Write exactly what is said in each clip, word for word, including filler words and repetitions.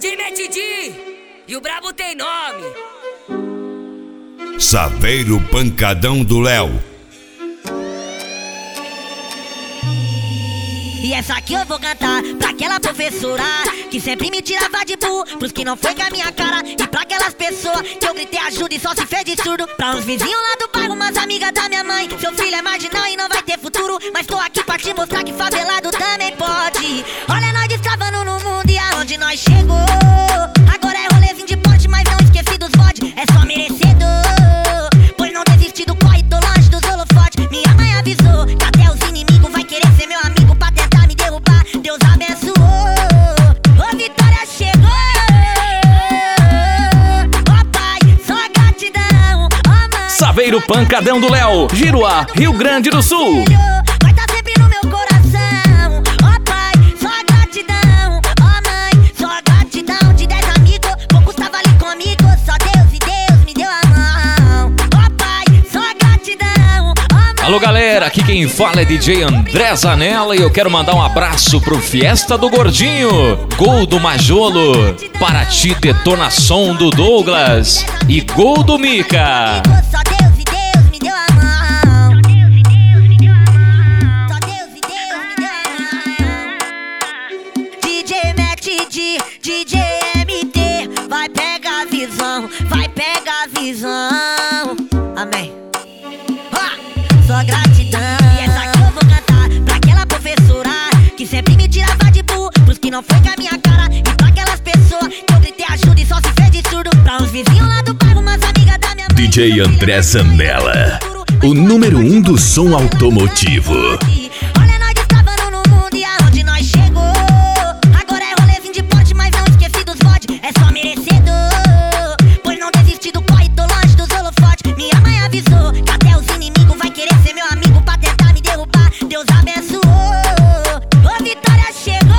J Matt D e o brabo tem nome. Saveiro Pancadão do Léo. E essa aqui eu vou cantar pra aquela professora que sempre me tirava de burro, pros que não foi com a minha cara. E pra aquelas pessoas que eu gritei ajuda e só se fez de surdo. Pra uns vizinhos lá do bairro, umas amigas da minha mãe. Seu filho é marginal e não vai ter futuro, mas tô aqui pra te mostrar que favelado também pode. Olha nós destravando no mundo e aonde nós chegou. Agora é rolezinho de porte, mas não esqueci dos vods. É só merecedor, pois não desisti do corre, tô longe dos holofotes. Minha mãe avisou que até os inimigos vai querer ser meu amigo pra tentar me derrubar. Deus abençoou, ô vitória chegou. Ó pai, só gratidão, ó mãe. Saveiro Pancadão do Léo, Giruá, Rio Grande do Sul. Vai tá sempre no meu coração. Ó pai, só gratidão, ó mãe, só gratidão. De dez amigos, poucos tava ali comigo. Só Deus e Deus me deu a mão. Ó pai, só gratidão, ó mãe. Alô galera, aqui quem fala é D J André Zanella e eu quero mandar um abraço pro Fiesta do Gordinho, Gol do Majolo, Paraty Detonação do Douglas e Gol do Mica. Só Deus e Deus me deu a mão. Só Deus e Deus me deu a mão. D J Matt D, D J M T, vai pegar a visão, vai pegar a visão. Amém. Ah, só gratidão. E essa aqui eu vou cantar pra aquela professora que sempre me tirava de burro, pros que não foi com a minha cara. E pra aquelas pessoas que eu gritei ajuda e só se fez de surdo. Pra uns vizinhos lá do bairro, umas amigas da minha mãe. D J André Zanella, o número um do som automotivo. Olha nós destravando no mundo e aonde nós chegou. Agora é rolezinho de porte, mas não esqueci dos vods. É só merecedor, pois não desisti do corre, tô longe dos holofotes. Minha mãe avisou que até os inimigos vai querer ser meu amigo pra tentar me derrubar. Deus abençoou, ô vitória chegou.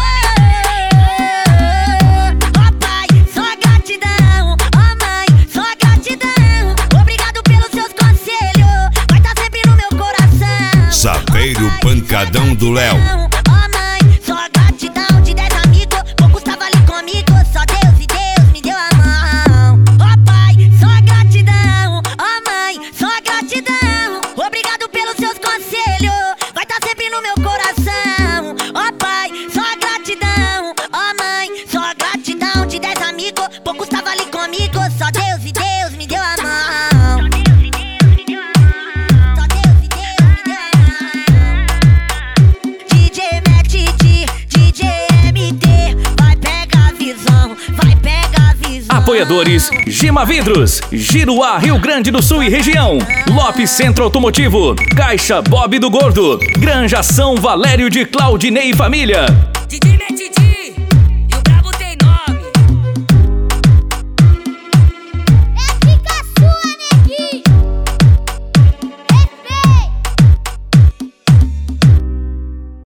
Ó pai, só gratidão, ó mãe, só gratidão. Obrigado pelos seus conselhos, vai tá sempre no meu coração. Saveiro Pancadão do Léo. Ó mãe, só gratidão. De dez amigos, poucos tava ali comigo. Só Deus e Deus me deu a mão. Ó pai, só gratidão. Ó mãe, só gratidão. Obrigado pelos seus conselhos, vai tá sempre no meu coração. Ó pai, só gratidão. Ó mãe, só gratidão. De dez amigos, poucos tava ali comigo. Só Deus e Deus me deu a mão. Só Deus e Deus me deu a mão. D J Matt D, D J M T, vai pegar a visão, vai pegar a visão. Apoiadores: Gima Vidros, Giruá, Rio Grande do Sul e região, Lopes Centro Automotivo, Caixa Bob do Gordo, Granja São Valério de Claudinei e Família,